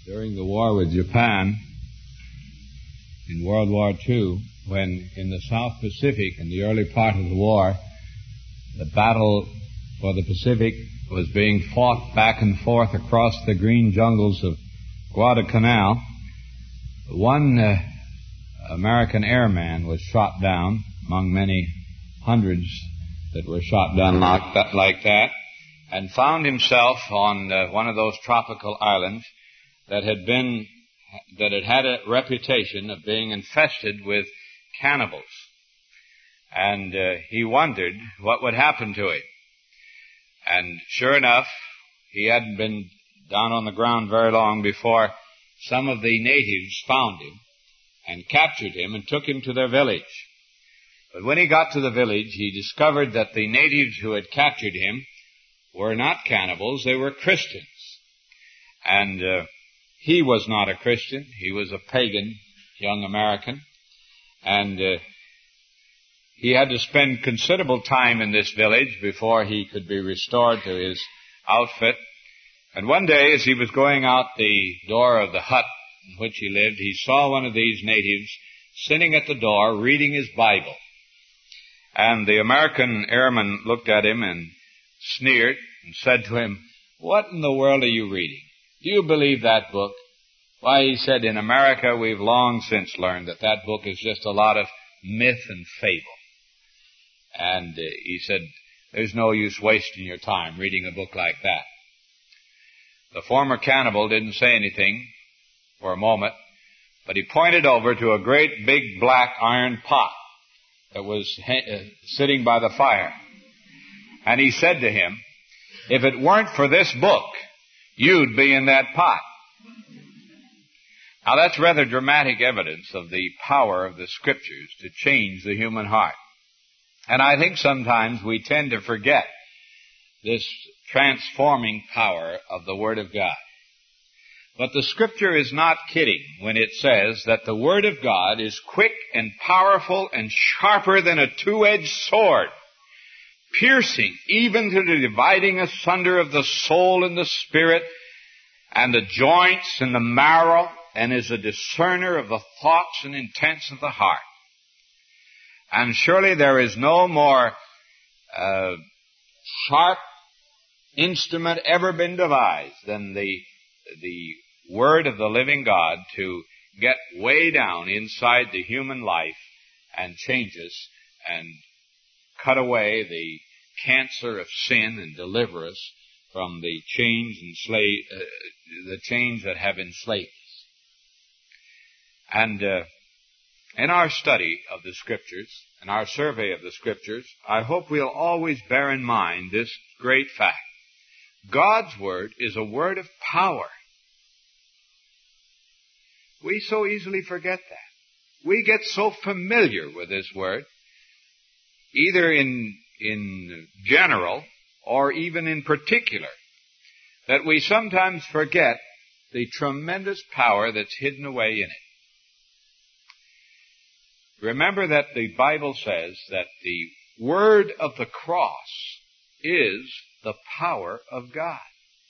during the war with Japan in World War II, when in the South Pacific, in the early part of the war, the battle for the Pacific was being fought back and forth across the green jungles of Guadalcanal. One American airman was shot down among many hundreds that were shot down like that, and found himself on one of those tropical islands that had a reputation of being infested with cannibals. And he wondered what would happen to him. And sure enough, he hadn't been down on the ground very long before some of the natives found him and captured him and took him to their village. But when he got to the village, he discovered that the natives who had captured him were not cannibals, they were Christians. And he was not a Christian, he was a pagan young American. And he had to spend considerable time in this village before he could be restored to his outfit. And one day, as he was going out the door of the hut in which he lived, he saw one of these natives sitting at the door reading his Bible. And the American airman looked at him and sneered and said to him, "What in the world are you reading? Do you believe that book?" "Why," he said, "in America we've long since learned that that book is just a lot of myth and fable." And he said, "There's no use wasting your time reading a book like that." The former cannibal didn't say anything for a moment, but he pointed over to a great big black iron pot that was sitting by the fire. And he said to him, "If it weren't for this book, you'd be in that pot." Now that's rather dramatic evidence of the power of the Scriptures to change the human heart. And I think sometimes we tend to forget this transforming power of the Word of God. But the Scripture is not kidding when it says that the Word of God is quick and powerful and sharper than a two-edged sword, piercing even to the dividing asunder of the soul and the spirit and the joints and the marrow, and is a discerner of the thoughts and intents of the heart. And surely there is no more sharp instrument ever been devised than the Word of the living God to get way down inside the human life and change us and cut away the cancer of sin and deliver us from the chains that have enslaved us. And in our study of the Scriptures, in our survey of the Scriptures, I hope we'll always bear in mind this great fact. God's Word is a word of power. We so easily forget that. We get so familiar with this Word, either in general or even in particular, that we sometimes forget the tremendous power that's hidden away in it. Remember that the Bible says that the word of the cross is the power of God.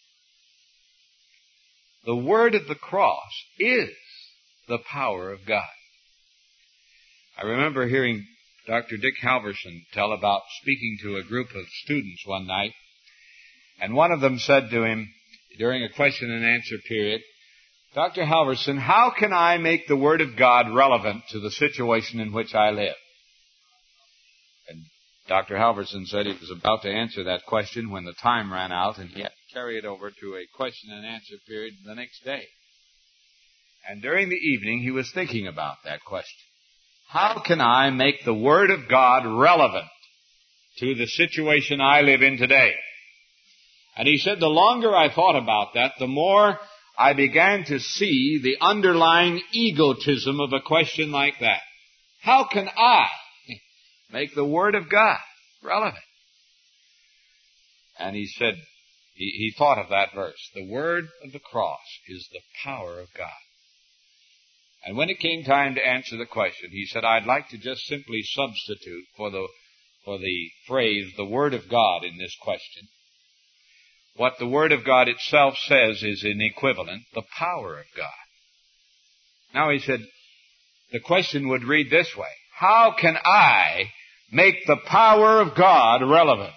The word of the cross is the power of God. I remember hearing Dr. Dick Halverson tell about speaking to a group of students one night, and one of them said to him during a question and answer period, "Dr. Halverson, how can I make the Word of God relevant to the situation in which I live?" And Dr. Halverson said he was about to answer that question when the time ran out, and he had to carry it over to a question and answer period the next day. And during the evening, he was thinking about that question. How can I make the Word of God relevant to the situation I live in today? And he said, the longer I thought about that, the more I began to see the underlying egotism of a question like that. How can I make the Word of God relevant? And he said, he thought of that verse. The Word of the cross is the power of God. And when it came time to answer the question, he said, I'd like to just simply substitute for the phrase, the Word of God, in this question, what the Word of God itself says is in equivalent, the power of God. Now he said, the question would read this way: how can I make the power of God relevant?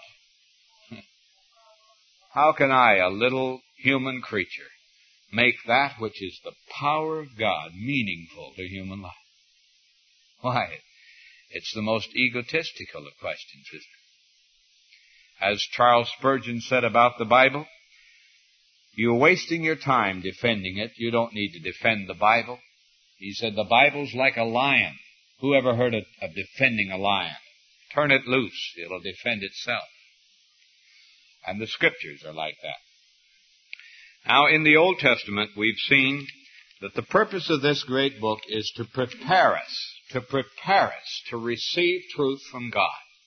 How can I, a little human creature, make that which is the power of God meaningful to human life? Why, it's the most egotistical of questions, isn't it? As Charles Spurgeon said about the Bible, you're wasting your time defending it. You don't need to defend the Bible. He said, the Bible's like a lion. Who ever heard of defending a lion? Turn it loose. It'll defend itself. And the Scriptures are like that. Now, in the Old Testament, we've seen that the purpose of this great book is to prepare us to receive truth from God.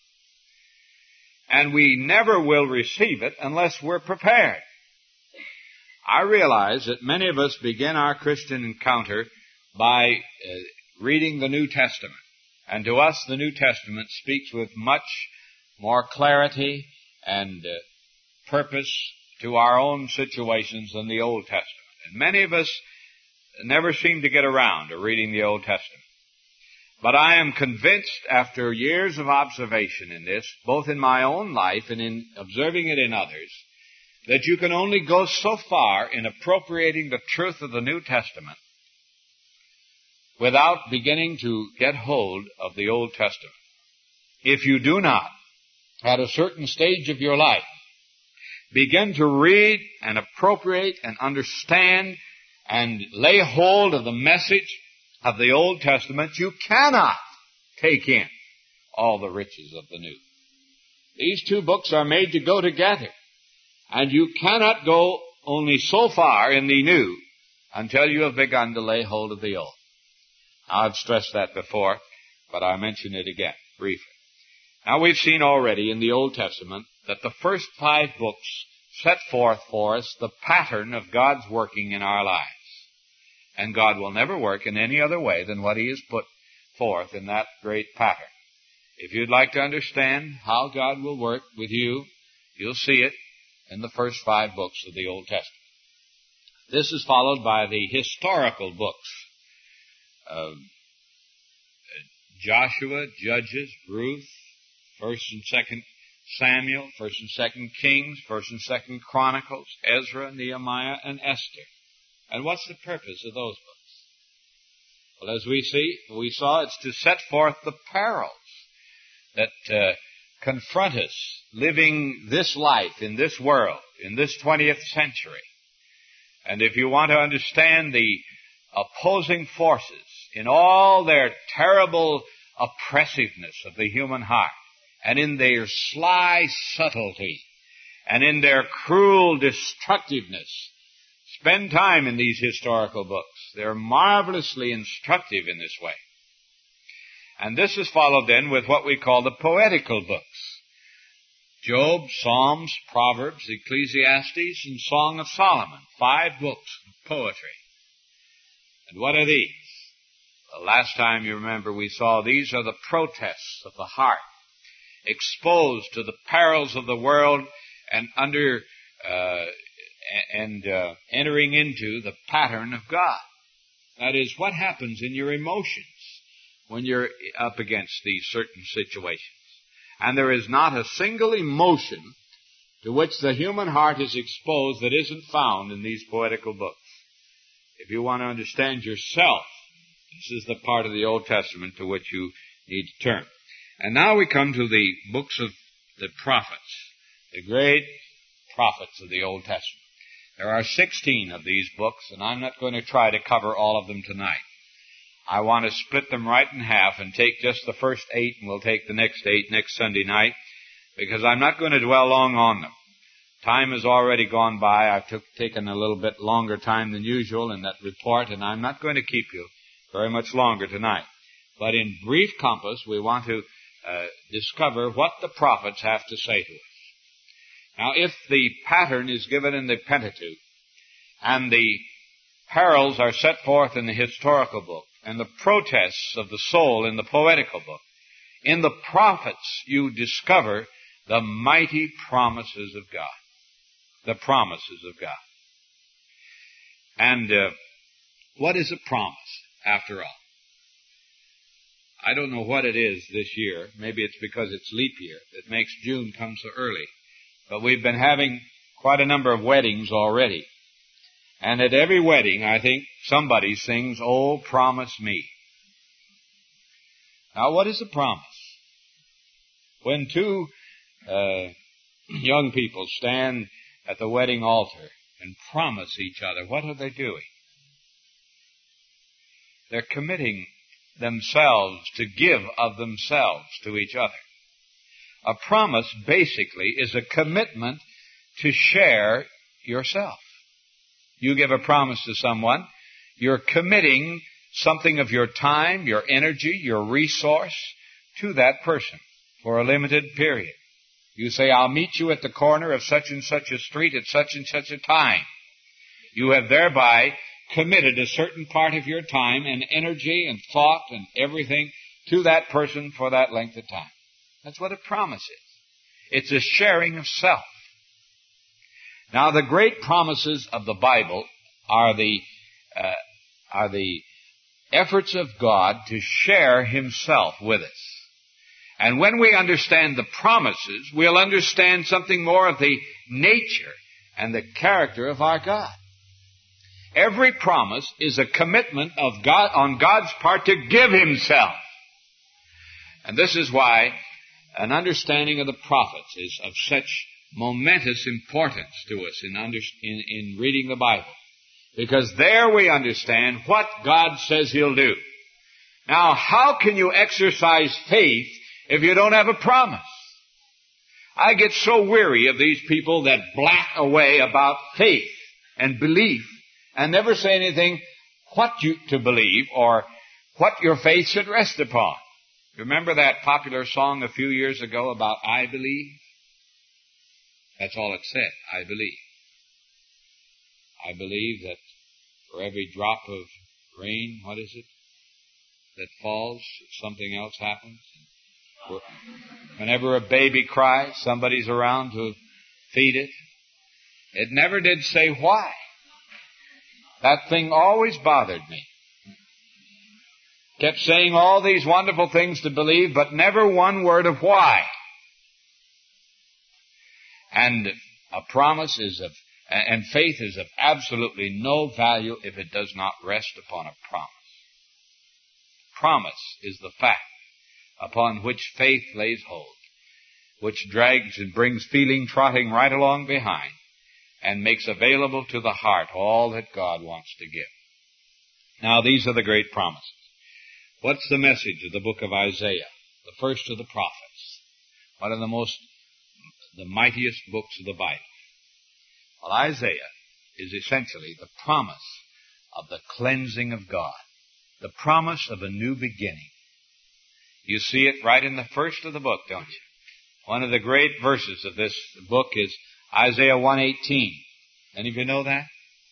And we never will receive it unless we're prepared. I realize that many of us begin our Christian encounter by reading the New Testament. And to us, the New Testament speaks with much more clarity and purpose to our own situations than the Old Testament. And many of us never seem to get around to reading the Old Testament. But I am convinced, after years of observation in this, both in my own life and in observing it in others, that you can only go so far in appropriating the truth of the New Testament without beginning to get hold of the Old Testament. If you do not, at a certain stage of your life, begin to read and appropriate and understand and lay hold of the message of the Old Testament, you cannot take in all the riches of the New. These two books are made to go together, and you cannot go only so far in the New until you have begun to lay hold of the Old. I've stressed that before, but I'll mention it again, briefly. Now, we've seen already in the Old Testament that the first 5 books set forth for us the pattern of God's working in our lives. And God will never work in any other way than what He has put forth in that great pattern. If you'd like to understand how God will work with you, you'll see it in the first 5 books of the Old Testament. This is followed by the historical books of Joshua, Judges, Ruth, 1st and 2nd Samuel, 1st and 2nd Kings, 1st and 2nd Chronicles, Ezra, Nehemiah, and Esther. And what's the purpose of those books? Well, as we saw, it's to set forth the perils that confront us living this life in this world, in this 20th century. And if you want to understand the opposing forces in all their terrible oppressiveness of the human heart, and in their sly subtlety, and in their cruel destructiveness, spend time in these historical books. They're marvelously instructive in this way. And this is followed then with what we call the poetical books. Job, Psalms, Proverbs, Ecclesiastes, and Song of Solomon. 5 books of poetry. And what are these? The last time you remember we saw these are the protests of the heart, exposed to the perils of the world and entering into the pattern of God. That is, what happens in your emotions when you're up against these certain situations. And there is not a single emotion to which the human heart is exposed that isn't found in these poetical books. If you want to understand yourself, this is the part of the Old Testament to which you need to turn. And now we come to the books of the prophets, the great prophets of the Old Testament. There are 16 of these books, and I'm not going to try to cover all of them tonight. I want to split them right in half and take just the first 8, and we'll take the next 8 next Sunday night, because I'm not going to dwell long on them. Time has already gone by. I've taken a little bit longer time than usual in that report, and I'm not going to keep you very much longer tonight. But in brief compass, we want to discover what the prophets have to say to us. Now, if the pattern is given in the Pentateuch, and the perils are set forth in the historical book, and the protests of the soul in the poetical book, in the prophets you discover the mighty promises of God. the promises of God. And what is a promise, after all? I don't know what it is this year. Maybe it's because it's leap year that makes June come so early. But we've been having quite a number of weddings already. And at every wedding, I think somebody sings, "Oh, promise me." Now, what is a promise? When two young people stand at the wedding altar and promise each other, what are they doing? They're committing themselves to give of themselves to each other. A promise basically is a commitment to share yourself. You give a promise to someone, you're committing something of your time, your energy, your resource to that person for a limited period. You say, "I'll meet you at the corner of such and such a street at such and such a time." You have thereby committed a certain part of your time and energy and thought and everything to that person for that length of time. That's what a promise is. It's a sharing of self. Now, the great promises of the Bible are the efforts of God to share Himself with us. And when we understand the promises, we'll understand something more of the nature and the character of our God. Every promise is a commitment of God on God's part to give Himself. And this is why an understanding of the prophets is of such momentous importance to us in reading the Bible. Because there we understand what God says He'll do. Now, how can you exercise faith if you don't have a promise? I get so weary of these people that black away about faith and belief and never say anything what to believe or what your faith should rest upon. Remember that popular song a few years ago about "I believe"? That's all it said, "I believe." I believe that for every drop of rain, what is it, that falls, something else happens. Whenever a baby cries, somebody's around to feed it. It never did say why. That thing always bothered me. Kept saying all these wonderful things to believe, but never one word of why. And a promise and faith is of absolutely no value if it does not rest upon a promise. Promise is the fact upon which faith lays hold, which drags and brings feeling trotting right along behind, and makes available to the heart all that God wants to give. Now, these are the great promises. What's the message of the book of Isaiah, the first of the prophets? One of the mightiest books of the Bible. Well, Isaiah is essentially the promise of the cleansing of God, the promise of a new beginning. You see it right in the first of the book, don't you? One of the great verses of this book is Isaiah 1:18. Any of you know that?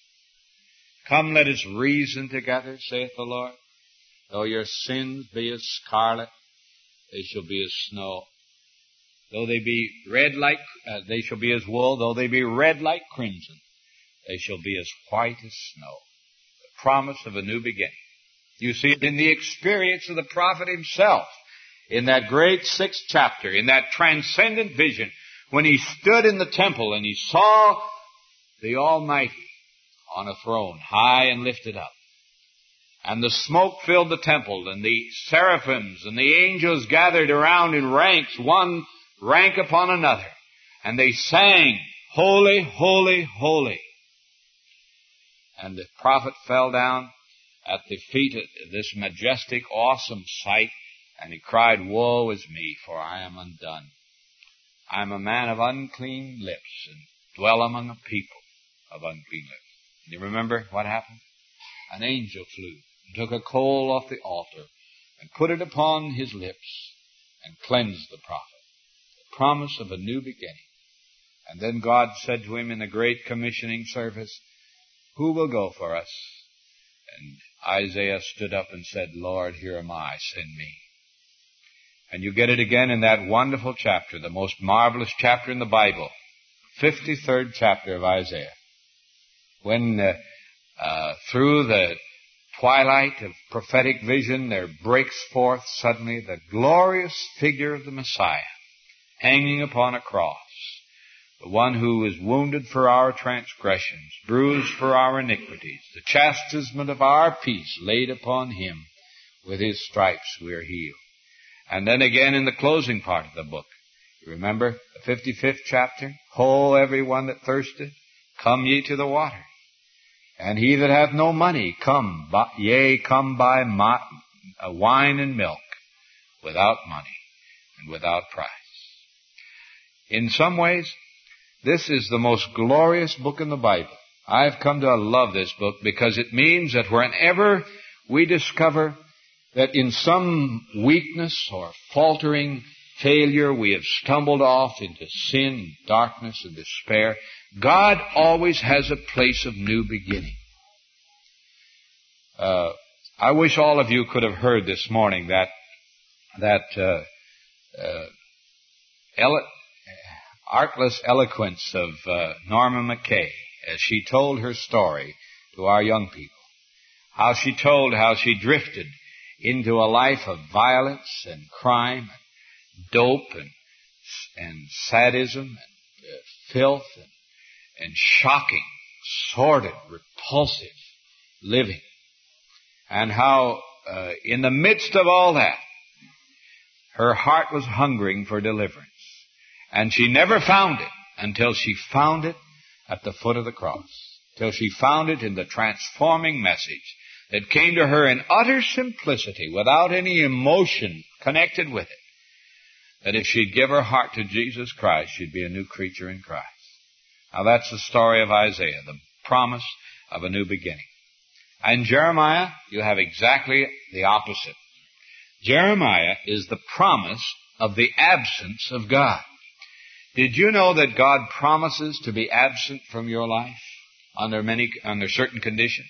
"Come, let us reason together, saith the Lord. Though your sins be as scarlet, they shall be as snow. Though they be red they shall be as wool. Though they be red like crimson, they shall be as white as snow." The promise of a new beginning. You see it in the experience of the prophet himself, in that great 6th chapter, in that transcendent vision, when he stood in the temple and he saw the Almighty on a throne, high and lifted up. And the smoke filled the temple, and the seraphims and the angels gathered around in ranks, one rank upon another. And they sang, "Holy, holy, holy." And the prophet fell down at the feet of this majestic, awesome sight, and he cried, "Woe is me, for I am undone. I am a man of unclean lips, and dwell among a people of unclean lips." You remember what happened? An angel flew and took a coal off the altar and put it upon his lips and cleansed the prophet. The promise of a new beginning. And then God said to him in the great commissioning service, "Who will go for us?" And Isaiah stood up and said, "Lord, here am I, send me." And you get it again in that wonderful chapter, the most marvelous chapter in the Bible, 53rd chapter of Isaiah, when through the twilight of prophetic vision there breaks forth suddenly the glorious figure of the Messiah, hanging upon a cross, the one who was wounded for our transgressions, bruised for our iniquities, the chastisement of our peace laid upon him. With his stripes we are healed. And then again in the closing part of the book, you remember the 55th chapter? Ho, everyone that thirsteth, come ye to the water. And he that hath no money, come buy wine and milk without money and without price. In some ways, this is the most glorious book in the Bible. I've come to love this book because it means that whenever we discover that in some weakness or faltering failure we have stumbled off into sin, darkness, and despair, God always has a place of new beginning. I wish all of you could have heard this morning that artless eloquence of Norma McKay as she told her story to our young people. How she told how she drifted into a life of violence and crime, and dope and sadism and filth and shocking, sordid, repulsive living. And how in the midst of all that, her heart was hungering for deliverance. And she never found it until she found it at the foot of the cross. Till she found it in the transforming message that came to her in utter simplicity, without any emotion connected with it. That if she'd give her heart to Jesus Christ, she'd be a new creature in Christ. Now that's the story of Isaiah, the promise of a new beginning. And Jeremiah, you have exactly the opposite. Jeremiah is the promise of the absence of God. Did you know that God promises to be absent from your life under certain conditions?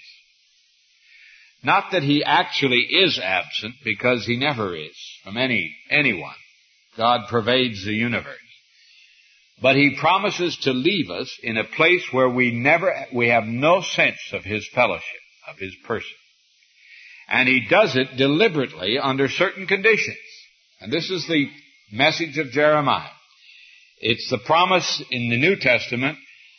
Not that he actually is absent, because he never is from anyone. God pervades the universe. But he promises to leave us in a place where we have no sense of his fellowship, of his person. And he does it deliberately under certain conditions. And this is the message of Jeremiah. It's the promise in the New Testament,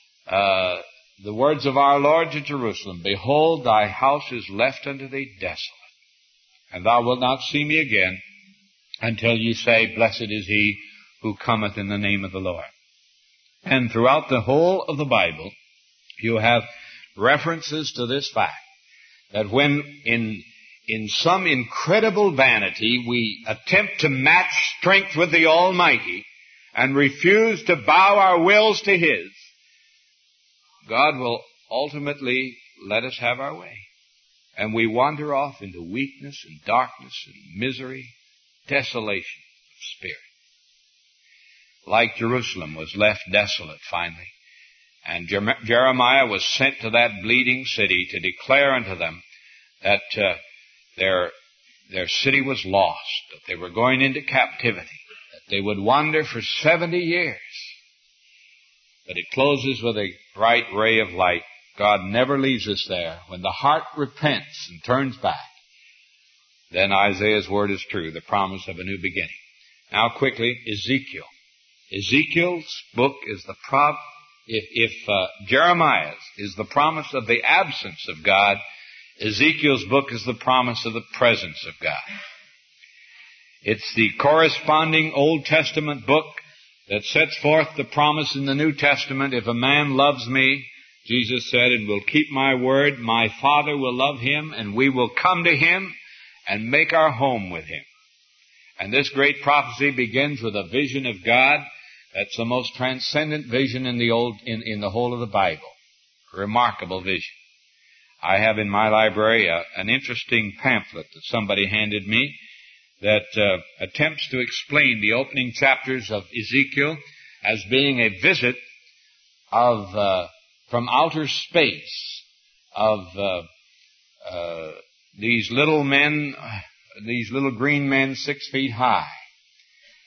the words of our Lord to Jerusalem, behold, thy house is left unto thee desolate, and thou wilt not see me again until ye say, blessed is he who cometh in the name of the Lord. And throughout the whole of the Bible, you have references to this fact, that when in some incredible vanity we attempt to match strength with the Almighty and refuse to bow our wills to his, God will ultimately let us have our way. And we wander off into weakness and darkness and misery, desolation of spirit. Like Jerusalem was left desolate finally. And Jeremiah was sent to that bleeding city to declare unto them that their city was lost, that they were going into captivity, that they would wander for 70 years. But it closes with a bright ray of light. God never leaves us there. When the heart repents and turns back, then Isaiah's word is true, the promise of a new beginning. Now quickly, Ezekiel. Ezekiel's book is if Jeremiah's is the promise of the absence of God, Ezekiel's book is the promise of the presence of God. It's the corresponding Old Testament book that sets forth the promise in the New Testament. If a man loves me, Jesus said, and will keep my word, my Father will love him, and we will come to him and make our home with him. And this great prophecy begins with a vision of God. That's the most transcendent vision in the whole of the Bible. A remarkable vision. I have in my library an interesting pamphlet that somebody handed me that attempts to explain the opening chapters of Ezekiel as being a visit of from outer space of these little men, these little green men 6 feet high,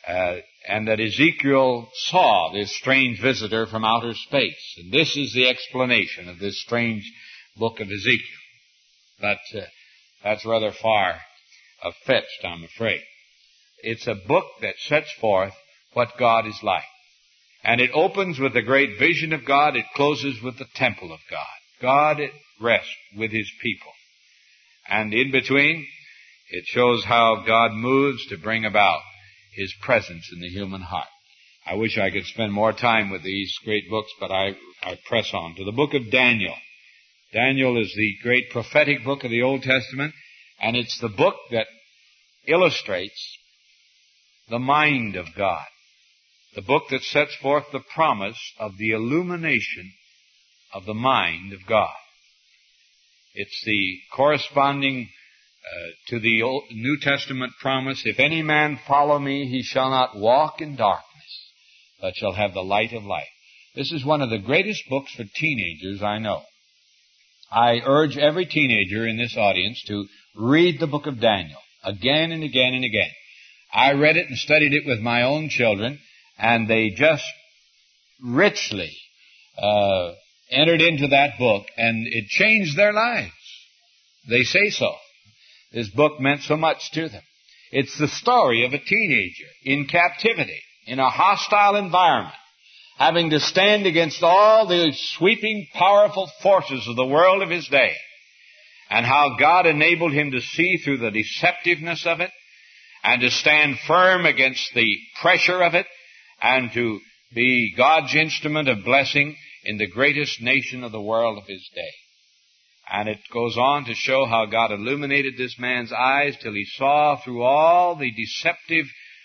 and that Ezekiel saw this strange visitor from outer space. And this is the explanation of this strange book of Ezekiel. But that's rather far-fetched, I'm afraid. It's a book that sets forth what God is like. And it opens with the great vision of God. It closes with the temple of God. God at rest with His people. And in between, it shows how God moves to bring about His presence in the human heart. I wish I could spend more time with these great books, but I press on to the book of Daniel. Daniel is the great prophetic book of the Old Testament, and it's the book that illustrates the mind of God. The book that sets forth the promise of the illumination of the mind of God. It's the corresponding to the Old, New Testament promise, if any man follow me, he shall not walk in darkness, but shall have the light of life. This is one of the greatest books for teenagers I know. I urge every teenager in this audience to read the book of Daniel again and again and again. I read it and studied it with my own children, and they just richly entered into that book, and it changed their lives. They say so. This book meant so much to them. It's the story of a teenager in captivity, in a hostile environment, having to stand against all the sweeping, powerful forces of the world of his day, and how God enabled him to see through the deceptiveness of it, and to stand firm against the pressure of it, and to be God's instrument of blessing in the greatest nation of the world of his day. And it goes on to show how God illuminated this man's eyes till he saw through all the deceptive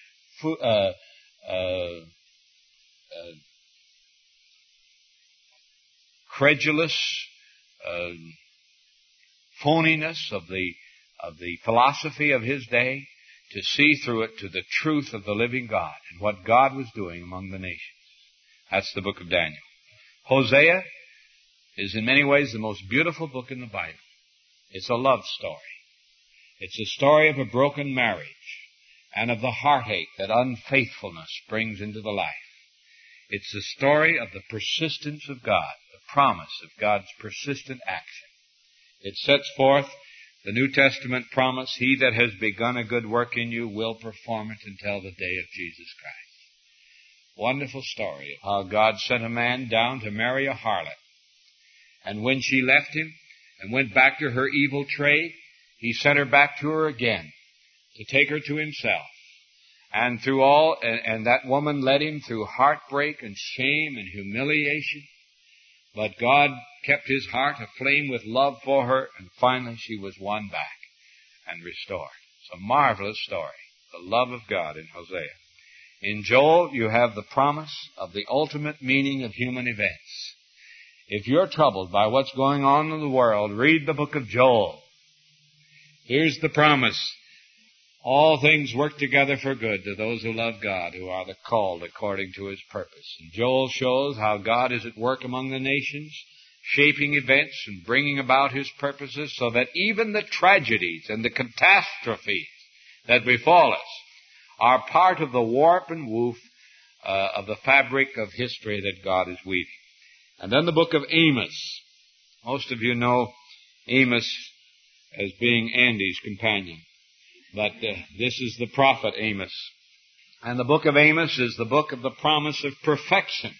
credulous phoniness of the philosophy of his day, to see through it to the truth of the living God and what God was doing among the nations. That's the book of Daniel. Hosea is in many ways the most beautiful book in the Bible. It's a love story. It's a story of a broken marriage and of the heartache that unfaithfulness brings into the life. It's the story of the persistence of God, the promise of God's persistent action. It sets forth the New Testament promise, he that has begun a good work in you will perform it until the day of Jesus Christ. Wonderful story of how God sent a man down to marry a harlot. And when she left him and went back to her evil trade, he sent her back to her again to take her to himself. And through all, and that woman led him through heartbreak and shame and humiliation. But God kept his heart aflame with love for her, and finally she was won back and restored. It's a marvelous story, the love of God in Hosea. In Joel, you have the promise of the ultimate meaning of human events. If you're troubled by what's going on in the world, read the book of Joel. Here's the promise. All things work together for good to those who love God, who are the called according to his purpose. And Joel shows how God is at work among the nations, shaping events and bringing about his purposes, so that even the tragedies and the catastrophes that befall us are part of the warp and woof of the fabric of history that God is weaving. And then the book of Amos. Most of you know Amos as being Andy's companion. But this is the prophet Amos. And the book of Amos is the book of the promise of perfection.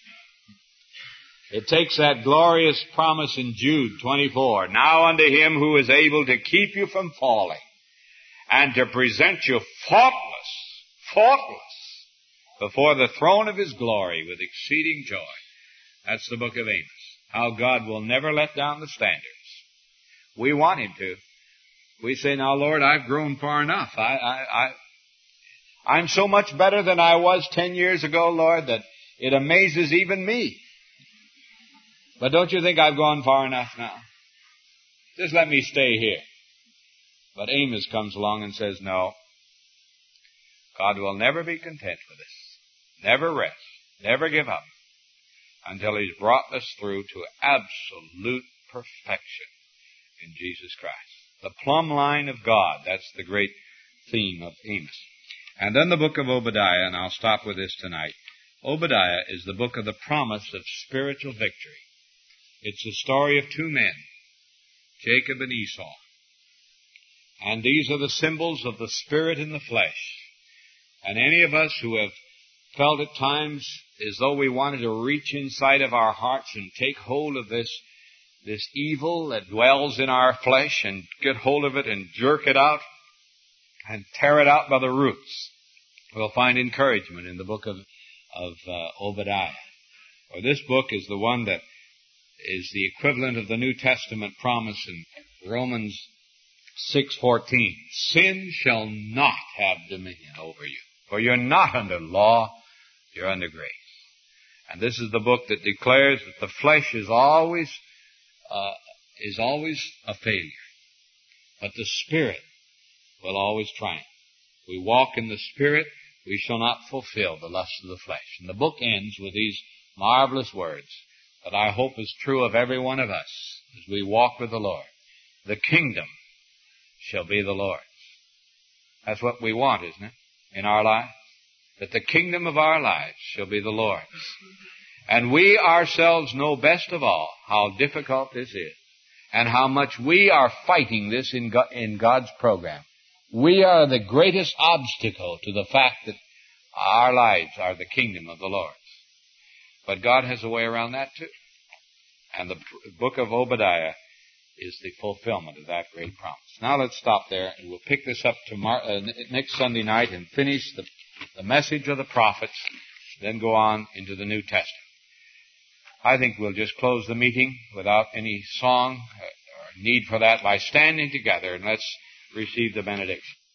It takes that glorious promise in Jude 24. Now unto him who is able to keep you from falling and to present you faultless before the throne of his glory with exceeding joy. That's the book of Amos. How God will never let down the standards. We want him to. We say, now, Lord, I've grown far enough. I'm so much better than I was 10 years ago, Lord, that it amazes even me. But don't you think I've gone far enough now? Just let me stay here. But Amos comes along and says, no, God will never be content with us. Never rest. Never give up until he's brought us through to absolute perfection in Jesus Christ. The plumb line of God. That's the great theme of Amos. And then the book of Obadiah, and I'll stop with this tonight. Obadiah is the book of the promise of spiritual victory. It's the story of two men, Jacob and Esau. And these are the symbols of the spirit and the flesh. And any of us who have felt at times as though we wanted to reach inside of our hearts and take hold of this evil that dwells in our flesh and get hold of it and jerk it out and tear it out by the roots, we'll find encouragement in the book of Obadiah. For this book is the one that is the equivalent of the New Testament promise in Romans 6:14. Sin shall not have dominion over you, for you're not under law, you're under grace. And this is the book that declares that the flesh is always a failure, but the Spirit will always triumph. We walk in the Spirit, we shall not fulfill the lusts of the flesh. And the book ends with these marvelous words that I hope is true of every one of us as we walk with the Lord. The kingdom shall be the Lord's. That's what we want, isn't it, in our lives? That the kingdom of our lives shall be the Lord's. And we ourselves know best of all how difficult this is and how much we are fighting this in God's program. We are the greatest obstacle to the fact that our lives are the kingdom of the Lord's. But God has a way around that too. And the book of Obadiah is the fulfillment of that great promise. Now let's stop there, and we'll pick this up next Sunday night and finish the message of the prophets, then go on into the New Testament. I think we'll just close the meeting without any song or need for that by standing together, and let's receive the benediction.